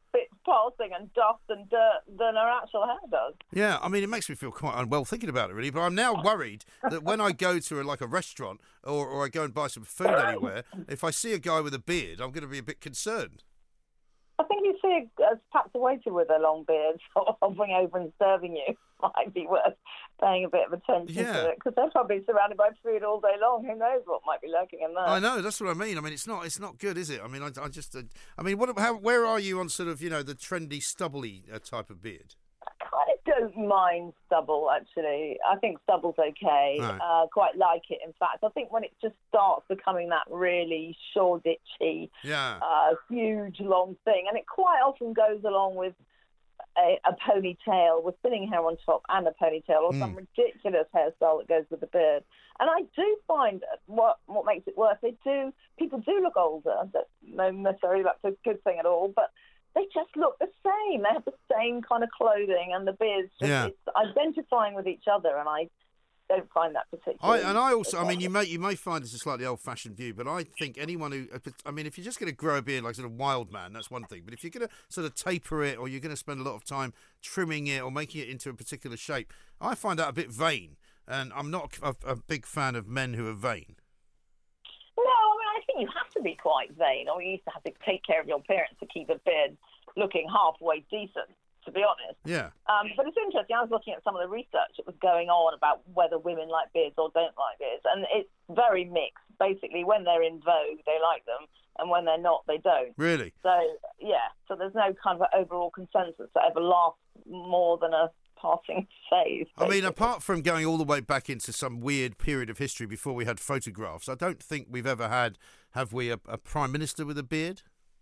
bits passing and dust and dirt than her actual hair does. Yeah, I mean, it makes me feel quite unwell thinking about it, really. But I'm now worried that when I go to a, like a restaurant or, or I go and buy some food anywhere, if I see a guy with a beard, I'm going to be a bit concerned. I think you see a, perhaps a waiter with a long beard sort of hovering over and serving you might be worth paying a bit of attention Yeah. to it, because they're probably surrounded by food all day long. Who knows what might be lurking in there? I know, that's what I mean. I mean, it's not it's not good, is it? I mean, I, I just, uh, I mean, what? How, where are you on sort of, you know, the trendy, stubbly uh, type of beard? I kind of don't mind stubble, actually. I think stubble's okay. Right. Uh, quite like it, in fact. I think when it just starts becoming that really Shoreditchy, Yeah. uh, huge, long thing, and it quite often goes along with a, a ponytail with thinning hair on top and a ponytail, or Mm. some ridiculous hairstyle that goes with the beard. And I do find what what makes it worse, they do people do look older. That's not necessarily that's a good thing at all, but they just look the same. They have the same kind of clothing, and the beards just Yeah. it's identifying with each other, and I don't find that I, particularly. and I also, I mean, you may you may find it's a slightly old-fashioned view, but I think anyone who, I mean, if you're just going to grow a beard like sort of wild man, that's one thing. But if you're going to sort of taper it, or you're going to spend a lot of time trimming it or making it into a particular shape, I find that a bit vain. And I'm not a, a big fan of men who are vain. No, I mean, I think you have to be quite vain, or you used to have to take care of your appearance to keep a beard looking halfway decent, to be honest. Yeah. Um, but it's interesting, I was looking at some of the research that was going on about whether women like beards or don't like beards, and it's very mixed. Basically, when they're in vogue, they like them, and when they're not, they don't. Really? So, yeah, so there's no kind of overall consensus that ever lasts more than a passing phase. I mean, basically. apart from going all the way back into some weird period of history before we had photographs, I don't think we've ever had, have we, a, a prime minister with a beard?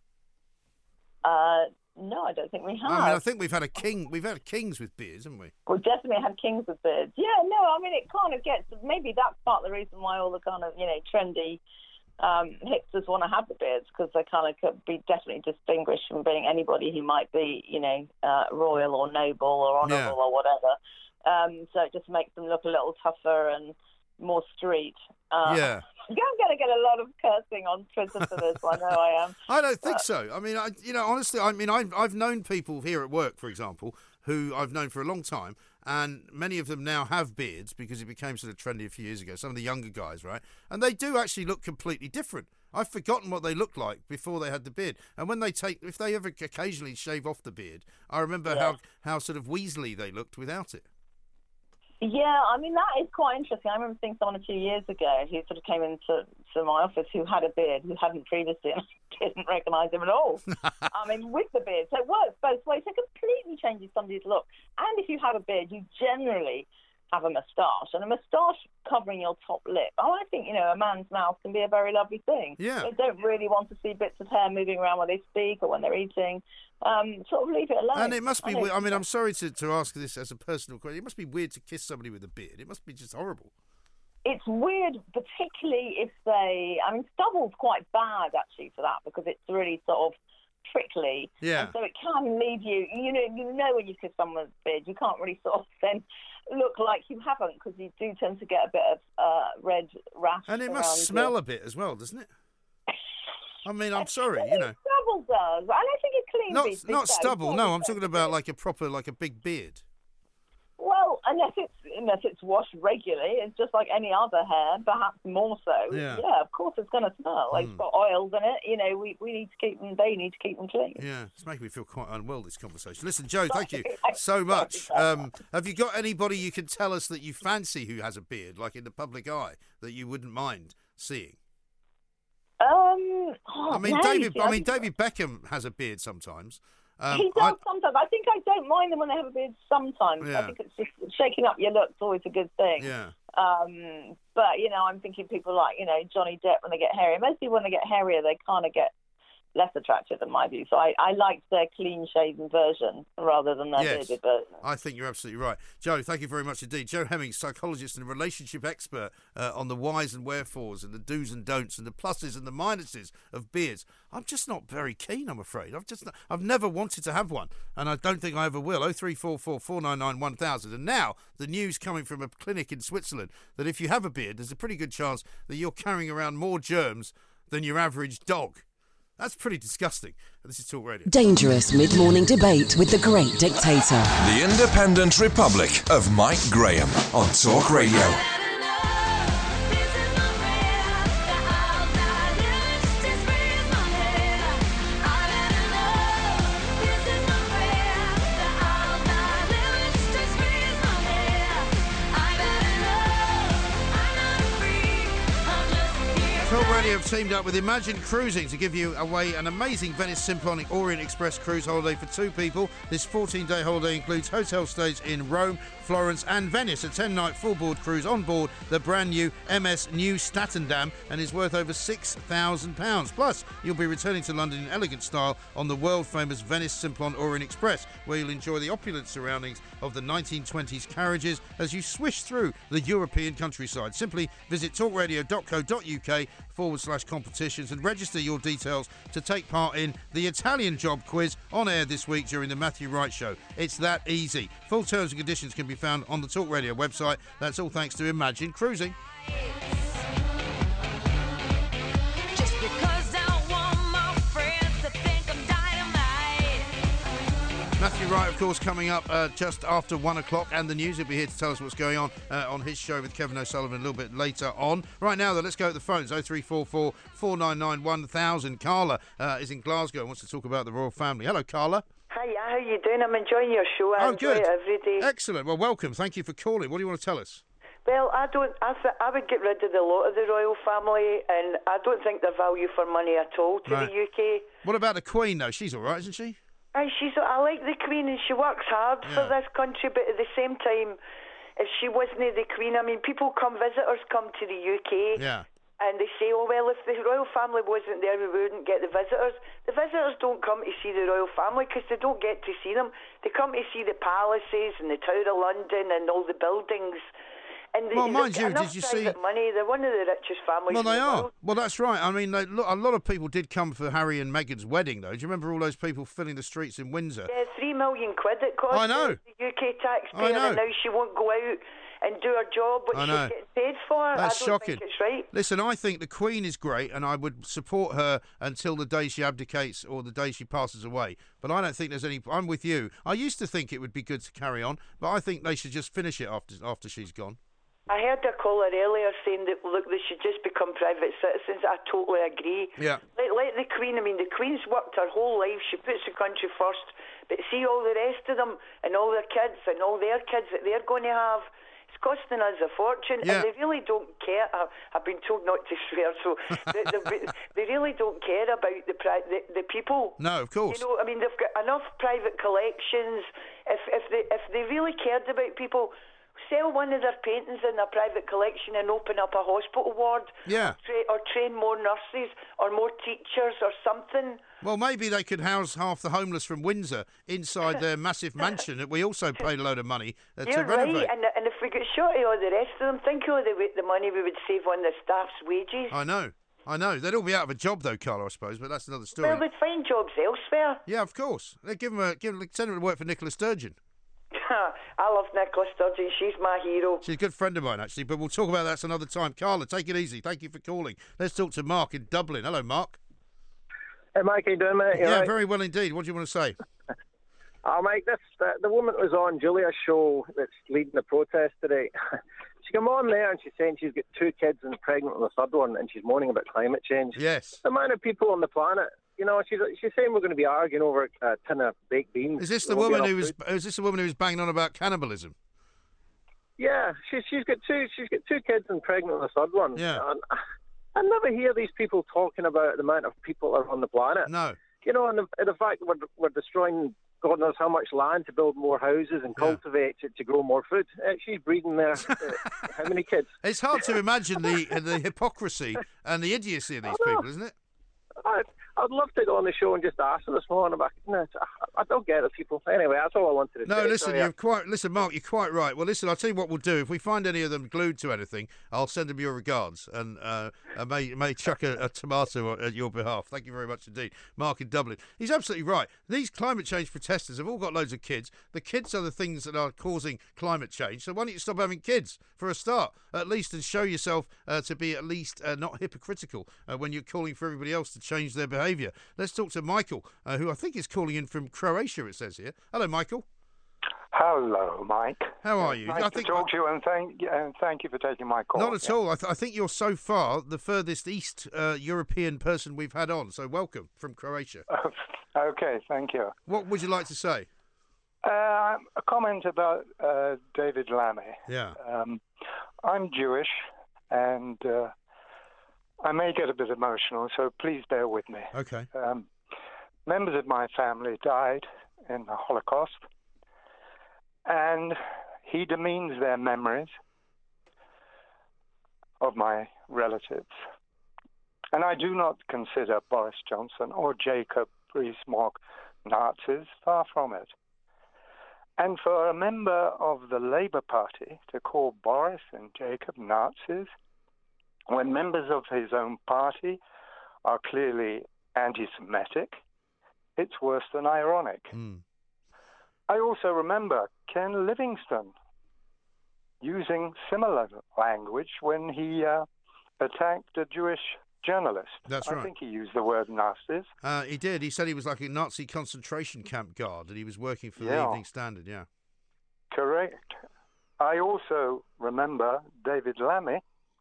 Uh, no, I don't think we have. I mean, I think we've had a king. We've had kings with beards, haven't we? We've definitely had kings with beards. Yeah, no, I mean, it kind of gets, maybe that's part of the reason why all the kind of, you know, trendy um, hipsters want to have the beards, because they kind of could be definitely distinguished from being anybody who might be, you know, uh, royal or noble or honourable Yeah. or whatever. Um, so it just makes them look a little tougher and more street. Uh, Yeah. I'm going to get a lot of cursing on Twitter for this. I know I am. I don't think so. I mean, I, you know, honestly, I mean, I've, I've known people here at work, for example, who I've known for a long time, and many of them now have beards because it became sort of trendy a few years ago, some of the younger guys, right? And they do actually look completely different. I've forgotten what they looked like before they had the beard. And when they take, if they ever occasionally shave off the beard, I remember Yeah. how, how sort of weaselly they looked without it. Yeah, I mean, that is quite interesting. I remember seeing someone a few years ago who sort of came into to my office who had a beard, who hadn't previously, and I didn't recognise him at all. I mean, with the beard. So it works both ways. It completely changes somebody's look. And if you have a beard, you generally have a moustache. And a moustache covering your top lip, oh, I think, you know, a man's mouth can be a very lovely thing. Yeah. They don't really want to see bits of hair moving around when they speak or when they're eating. Um, sort of leave it alone. And it must be, I we- know. I mean, I'm sorry to, to ask this as a personal question. It must be weird to kiss somebody with a beard. It must be just horrible. It's weird, particularly if they... I mean, stubble's quite bad, actually, for that, because it's really sort of prickly. Yeah. And so it can leave you... You know, you know when you kiss someone's beard, you can't really sort of then look like you haven't, because you do tend to get a bit of uh, red rash. And it around must smell your- a bit as well, doesn't it? I mean, I'm sorry, you know. Stubble does. I don't think it cleans Not, it. not stubble, no, I'm talking about like a proper, like a big beard. Well, unless it's unless it's washed regularly, it's just like any other hair, perhaps more so. Yeah. of course it's going to smell. Like It's got oils in it. You know, we, we need to keep them. They need to keep them clean. Yeah, it's making me feel quite unwell, this conversation. Listen, Joe, thank you so much. Um, have you got anybody you can tell us that you fancy who has a beard, like in the public eye, that you wouldn't mind seeing? Um, oh, I mean, no, David. see, I I mean, think- David Beckham has a beard sometimes. Um, he I- does sometimes. I think I don't mind them when they have a beard sometimes. Yeah. I think it's just shaking up your look's always a good thing. yeah. Um, but, you know, I'm thinking people like, you know, Johnny Depp, when they get hairier. Most people, when they get hairier, they kind of get less attractive in my view. So I, I liked their clean-shaven version rather than their Yes. bearded version. I think you're absolutely right. Joe, thank you very much indeed. Joe Hemming, psychologist and relationship expert uh, on the whys and wherefores and the do's and don'ts and the pluses and the minuses of beards. I'm just not very keen, I'm afraid. I've just not, I've never wanted to have one, and I don't think I ever will. oh three four four, four nine nine, one thousand. And now the news coming from a clinic in Switzerland that if you have a beard, there's a pretty good chance that you're carrying around more germs than your average dog. That's pretty disgusting. This is Talk Radio. Dangerous mid-morning debate with the great dictator. The Independent Republic of Mike Graham on Talk Radio. Talk Radio have teamed up with Imagine Cruising to give you away an amazing Venice Symphonic Orient Express cruise holiday for two people. This fourteen-day holiday includes hotel stays in Rome, Florence and Venice, a ten-night full-board cruise on board the brand-new M S New Statendam and is worth over six thousand pounds. Plus, you'll be returning to London in elegant style on the world-famous Venice Simplon Orient Express, where you'll enjoy the opulent surroundings of the nineteen twenties carriages as you swish through the European countryside. Simply visit talkradio.co.uk forward slash competitions and register your details to take part in the Italian Job Quiz on air this week during the Matthew Wright Show. It's that easy. Full terms and conditions can be found on the Talk Radio website. That's all thanks to Imagine Cruising. Just because I want my friends to think I'm dynamite. Matthew Wright, of course, coming up uh, just after one o'clock, and the news. He'll be here to tell us what's going on uh, on his show with Kevin O'Sullivan a little bit later on. Right now, though, let's go to the phones. oh three four four, four nine nine, one thousand. Carla uh, is in Glasgow and wants to talk about the royal family. Hello, Carla. Hiya, how you doing? I'm enjoying your show. I Oh, enjoy good. it every day. Excellent. Well, welcome. Thank you for calling. What do you want to tell us? Well, I don't. I th- I would get rid of the lot of the royal family, and I don't think they're value for money at all to Right. the U K. What about the Queen, though? She's all right, isn't she? And she's. I like the Queen, and she works hard for Yeah. this country. But at the same time, if she wasn't the Queen, I mean, people come, visitors come to the U K. Yeah. And they say, oh, well, if the royal family wasn't there, we wouldn't get the visitors. The visitors don't come to see the royal family because they don't get to see them. They come to see the palaces and the Tower of London and all the buildings. And they, Well, they've mind got you, enough did you private see- money. They're one of the richest families Well, they in the are. world. Well, that's right. I mean, they, look, a lot of people did come for Harry and Meghan's wedding, though. Do you remember all those people filling the streets in Windsor? Yeah, three million quid it cost I know. the U K taxpayer, I know. and now she won't go out and do her job, which I she's know. getting paid for. That's I don't shocking. think it's right. Listen, I think the Queen is great, and I would support her until the day she abdicates or the day she passes away. But I don't think there's any. I'm with you. I used to think it would be good to carry on, but I think they should just finish it after after she's gone. I heard a caller earlier saying that, look, they should just become private citizens. I totally agree. Yeah. Let, let the Queen, I mean, the Queen's worked her whole life. She puts the country first. But see all the rest of them and all their kids and all their kids that they're going to have. It's costing us a fortune, Yeah. and they really don't care. I, I've been told not to swear, so they, they, they really don't care about the, pri- the the people. No, of course. You know, I mean, they've got enough private collections. If if they if they really cared about people, sell one of their paintings in their private collection and open up a hospital ward. Yeah. Or, tra- or train more nurses or more teachers or something. Well, maybe they could house half the homeless from Windsor inside their massive mansion that we also paid a load of money uh, to You're renovate. right, and, and if we get short of all the rest of them, think of the, the money we would save on the staff's wages. I know. I know. They'd all be out of a job, though, Carla, I suppose, but that's another story. Well, we'd find jobs elsewhere. Yeah, of course. They give them a, give them, send them to work for Nicola Sturgeon. I love Nicola Sturgeon. She's my hero. She's a good friend of mine, actually, but we'll talk about that some other time. Carla, take it easy. Thank you for calling. Let's talk to Mark in Dublin. Hello, Mark. Hey, Mike, how you doing, mate? You yeah, right? very well indeed. What do you want to say? Oh, Mike, this, the, the woman was on Julia's show that's leading the protest today. She came on there and she's saying she's got two kids and pregnant with a third one, and she's moaning about climate change. Yes. The amount of people on the planet, you know, she's she's saying we're going to be arguing over a tin of baked beans. Is this the There won't be woman who enough was? food. Is this the woman who was banging on about cannibalism? Yeah, she's she's got two she's got two kids and pregnant with a third one. Yeah. And I never hear these people talking about the amount of people that are on the planet. No. You know, and the, and the fact that we're, we're destroying God knows how much land to build more houses and cultivate it to grow more food. Uh, she's breeding there. Uh, how many kids? It's hard to imagine the the hypocrisy and the idiocy of these I know. people, isn't it? I'd, I'd love to go on the show and just ask her this morning, but no, I, I don't get it, people. Anyway, that's all I wanted to No, say. listen, So, yeah. you're quite. Listen, Mark, you're quite right. Well, listen, I'll tell you what we'll do. If we find any of them glued to anything, I'll send them your regards, and uh, I may may chuck a, a tomato at your behalf. Thank you very much indeed, Mark in Dublin. He's absolutely right. These climate change protesters have all got loads of kids. The kids are the things that are causing climate change. So why don't you stop having kids for a start, at least, and show yourself uh, to be at least uh, not hypocritical uh, when you're calling for everybody else to change their behaviour. behaviour. Let's talk to Michael, uh, who I think is calling in from Croatia, it says here. Hello, Michael. Hello, Mike. How are you? Nice I think to talk to you, and thank and thank you for taking my call. Not at all. I, th- I think you're so far the furthest East uh, European person we've had on, so welcome from Croatia. Okay, thank you. What would you like to say? Uh, a comment about uh, David Lammy. Yeah. Um, I'm Jewish, and uh, I may get a bit emotional, so please bear with me. Okay. Um, members of my family died in the Holocaust, and he demeans their memories of my relatives. And I do not consider Boris Johnson or Jacob Rees-Mogg Nazis, far from it. And for a member of the Labour Party to call Boris and Jacob Nazis, when members of his own party are clearly anti-Semitic, it's worse than ironic. Mm. I also remember Ken Livingstone using similar language when he uh, attacked a Jewish journalist. That's I right. think he used the word Nazis. Uh, he did. He said he was like a Nazi concentration camp guard and he was working for the Yeah. Evening Standard, yeah. Correct. I also remember David Lammy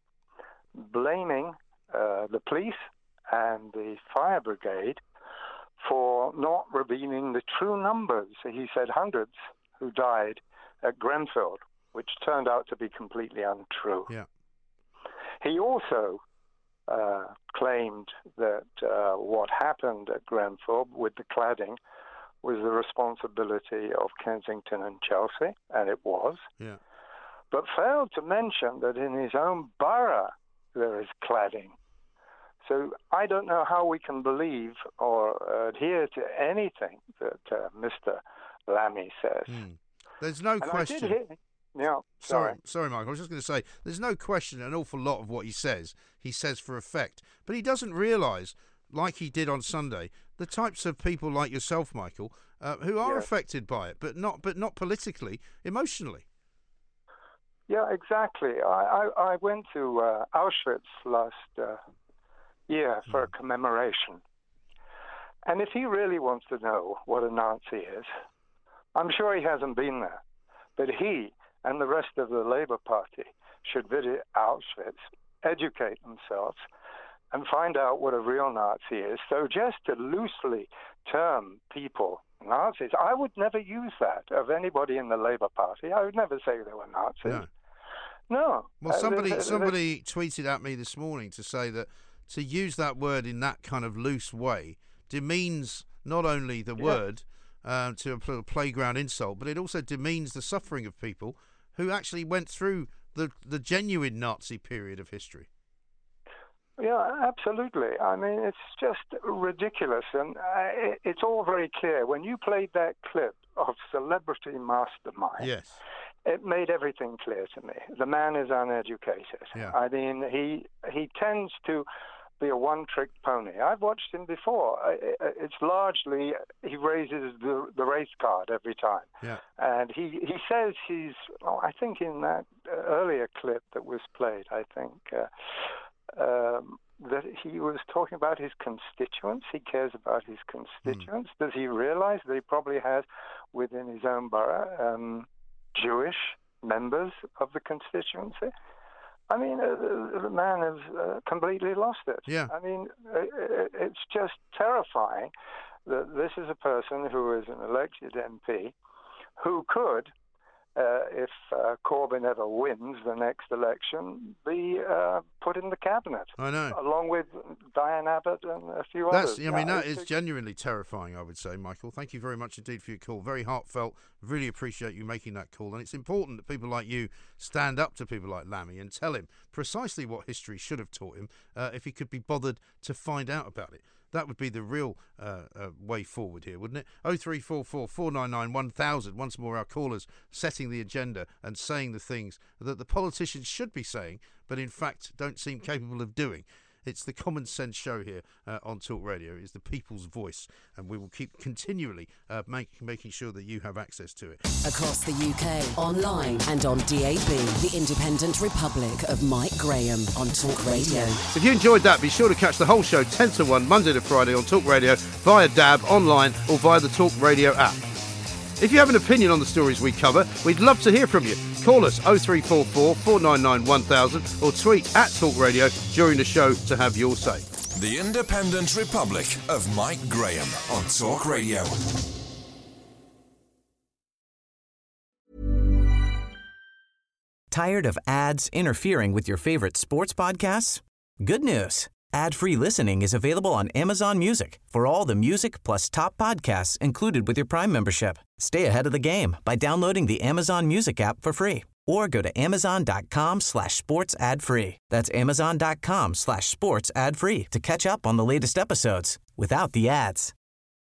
blaming uh, the police and the fire brigade for not revealing the true numbers. He said hundreds who died at Grenfell, which turned out to be completely untrue. Yeah. He also uh, claimed that uh, what happened at Grenfell with the cladding was the responsibility of Kensington and Chelsea, and it was, Yeah. but failed to mention that in his own borough there is cladding. So I don't know how we can believe or adhere to anything that uh, Mister Lammy says. Mm. There's no And I did question. hear- yeah, Sorry, sorry. sorry, Michael. I was just going to say, there's no question an awful lot of what he says, he says for effect. But he doesn't realise, like he did on Sunday, the types of people like yourself, Michael, uh, who are Yes. affected by it, but not, but not politically, emotionally. Yeah, exactly. I, I, I went to uh, Auschwitz last uh, year for a commemoration. And if he really wants to know what a Nazi is, I'm sure he hasn't been there. But he and the rest of the Labour Party should visit Auschwitz, educate themselves, and find out what a real Nazi is. So just to loosely term people Nazis, I would never use that of anybody in the Labour Party. I would never say they were Nazis. No. No. Well, Uh, somebody they- they- somebody tweeted at me this morning to say that to use that word in that kind of loose way demeans not only the Yeah. word um, to a pl- playground insult, but it also demeans the suffering of people who actually went through the the genuine Nazi period of history. Yeah, absolutely. I mean, it's just ridiculous, and uh, it, it's all very clear. When you played that clip of Celebrity Mastermind, Yes. it made everything clear to me. The man is uneducated. Yeah. I mean, he he tends to be a one-trick pony. I've watched him before. I- I- It's largely he raises the the race card every time. Yeah. And he, he says he's, oh, I think in that uh, earlier clip that was played, I think, uh, um, that he was talking about his constituents. He cares about his constituents. Mm. Does he realize that he probably has within his own borough um, Jewish members of the constituency? I mean, uh, the, the man has uh, completely lost it. Yeah. I mean, it, it's just terrifying that this is a person who is an elected M P who could, uh, if uh, Corbyn ever wins the next election, be uh, put in the cabinet. I know. Along with Diane Abbott and a few That's, others. I mean, Now, that it's is genuinely terrifying, I would say, Michael. Thank you very much indeed for your call. Very heartfelt. Really appreciate you making that call. And it's important that people like you stand up to people like Lammy and tell him precisely what history should have taught him uh, if he could be bothered to find out about it. That would be the real uh, uh, way forward here, wouldn't it? oh three four four, four nine nine, one thousand. Once more, our callers setting the agenda and saying the things that the politicians should be saying, but in fact don't seem capable of doing. It's the common sense show here uh, on Talk Radio. It's the people's voice, and we will keep continually uh, make, making sure that you have access to it. Across the U K, online and on D A B, the Independent Republic of Mike Graham on Talk Radio. If you enjoyed that, be sure to catch the whole show ten to one, Monday to Friday on Talk Radio, via D A B, online or via the Talk Radio app. If you have an opinion on the stories we cover, we'd love to hear from you. Call us oh three four four, four nine nine, one thousand or tweet at Talk Radio during the show to have your say. The Independent Republic of Mike Graham on Talk Radio. Tired of ads interfering with your favorite sports podcasts? Good news. Ad-free listening is available on Amazon Music for all the music plus top podcasts included with your Prime membership. Stay ahead of the game by downloading the Amazon Music app for free or go to amazon.com slash sports ad free. That's amazon.com slash sports ad free to catch up on the latest episodes without the ads.